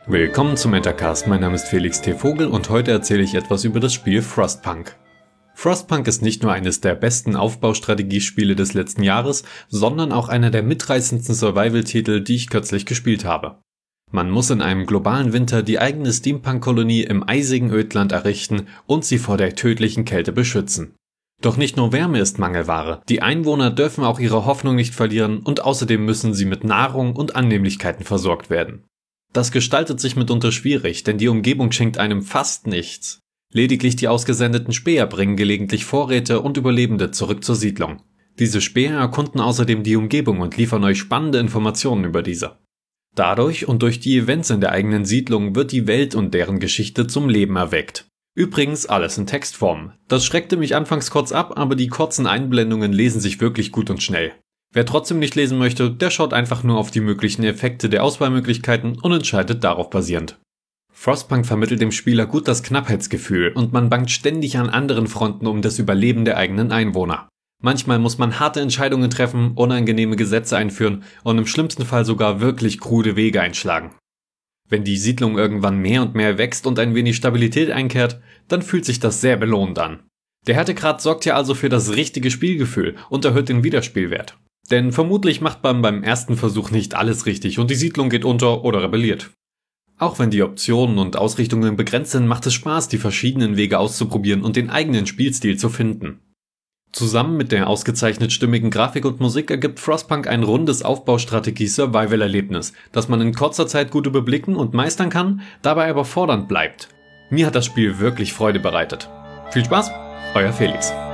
Willkommen zum Metacast, mein Name ist Felix T. Vogel und heute erzähle ich etwas über das Spiel Frostpunk. Frostpunk ist nicht nur eines der besten Aufbaustrategiespiele des letzten Jahres, sondern auch einer der mitreißendsten Survival-Titel, die ich kürzlich gespielt habe. Man muss in einem globalen Winter die eigene Steampunk-Kolonie im eisigen Ödland errichten und sie vor der tödlichen Kälte beschützen. Doch nicht nur Wärme ist Mangelware, die Einwohner dürfen auch ihre Hoffnung nicht verlieren und außerdem müssen sie mit Nahrung und Annehmlichkeiten versorgt werden. Das gestaltet sich mitunter schwierig, denn die Umgebung schenkt einem fast nichts. Lediglich die ausgesendeten Späher bringen gelegentlich Vorräte und Überlebende zurück zur Siedlung. Diese Späher erkunden außerdem die Umgebung und liefern euch spannende Informationen über diese. Dadurch und durch die Events in der eigenen Siedlung wird die Welt und deren Geschichte zum Leben erweckt. Übrigens alles in Textform. Das schreckte mich anfangs kurz ab, aber die kurzen Einblendungen lesen sich wirklich gut und schnell. Wer trotzdem nicht lesen möchte, der schaut einfach nur auf die möglichen Effekte der Auswahlmöglichkeiten und entscheidet darauf basierend. Frostpunk vermittelt dem Spieler gut das Knappheitsgefühl und man bangt ständig an anderen Fronten um das Überleben der eigenen Einwohner. Manchmal muss man harte Entscheidungen treffen, unangenehme Gesetze einführen und im schlimmsten Fall sogar wirklich krude Wege einschlagen. Wenn die Siedlung irgendwann mehr und mehr wächst und ein wenig Stabilität einkehrt, dann fühlt sich das sehr belohnend an. Der Härtegrad sorgt ja also für das richtige Spielgefühl und erhöht den Wiederspielwert. Denn vermutlich macht man beim ersten Versuch nicht alles richtig und die Siedlung geht unter oder rebelliert. Auch wenn die Optionen und Ausrichtungen begrenzt sind, macht es Spaß, die verschiedenen Wege auszuprobieren und den eigenen Spielstil zu finden. Zusammen mit der ausgezeichnet stimmigen Grafik und Musik ergibt Frostpunk ein rundes Aufbaustrategie-Survival-Erlebnis, das man in kurzer Zeit gut überblicken und meistern kann, dabei aber fordernd bleibt. Mir hat das Spiel wirklich Freude bereitet. Viel Spaß, euer Felix.